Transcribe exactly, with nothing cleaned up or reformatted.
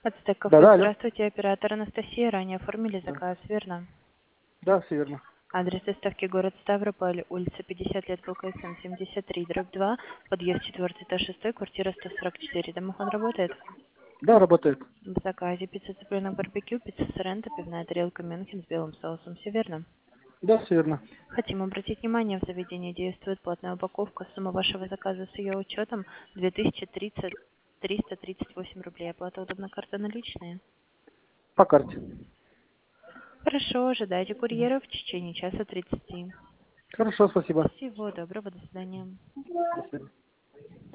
Ацтек Да, кафе, да, алло. здравствуйте, оператор Анастасия, ранее оформили Да, заказ, верно? да, все верно. Адрес доставки город Ставрополь, улица пятьдесят лет ЛКСМ семьдесят три, дробь два, подъезд четыре Т шесть, квартира сто сорок четыре. Домофон работает? Да, работает. В заказе пицца цыпленок барбекю, пицца соренто, пивная тарелка Мюнхен с белым соусом, все верно? Да, все верно. Хотим обратить внимание, в заведении действует платная упаковка. Сумма вашего заказа с ее учетом две тысячи тридцать триста тридцать восемь рублей. Оплата удобна, карта наличные. По карте. Хорошо, ожидайте курьера в течение часа тридцати. Хорошо, спасибо. Всего доброго, до свидания. До свидания.